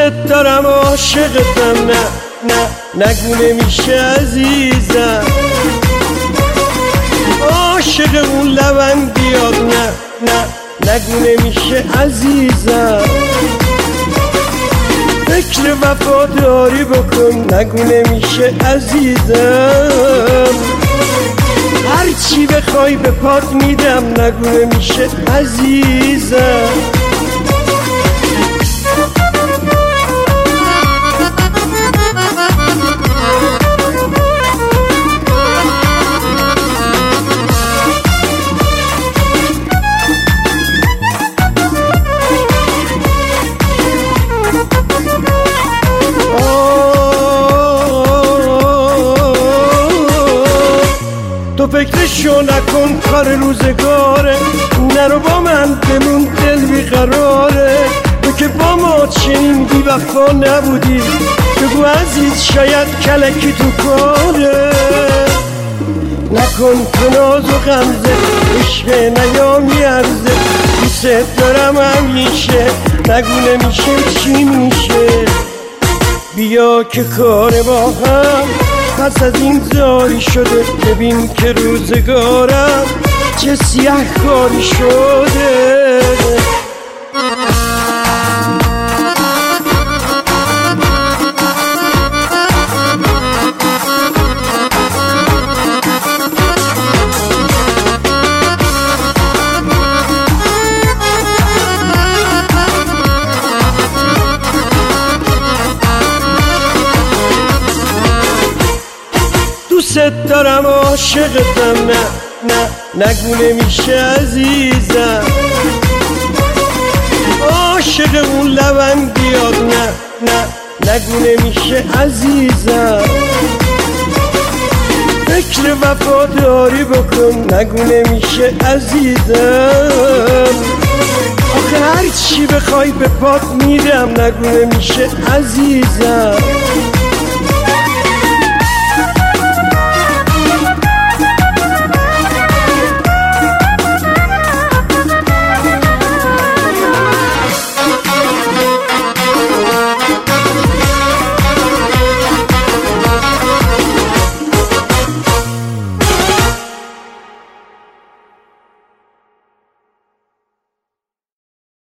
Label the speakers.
Speaker 1: دارم عاشقتم، نگو نمیشه عزیزم، عاشق اون لبم بیاد، نگو نمیشه عزیزم، فکر وفاداری بکن، نگو نمیشه عزیزم، هرچی بخوای به پات میدم، نگو نمیشه عزیزم. تو فکرشو نکن، کار روزگاره، نرو با من بمون، دل بیقراره، تو که با ما چنین بی وفا نبودی، بگو عزیز شاید کلکی تو کاره، نکن تو ناز و غمزه، عشق نیامی عرضه، دوست دارم همیشه، نگو نمیشه چی میشه، بیا که کار با هم پس از این زاری شده، ببین که روزگارم چه سیاه کاری شده. دوست دارم عاشقتم، نگو نمیشه عزیزم، عاشق اون لبم بیاد، نگو نمیشه عزیزم، فکر وفاداری بکن، نگو نمیشه عزیزم، آخه هرچی بخوای به پات میدم، نگو نمیشه عزیزم.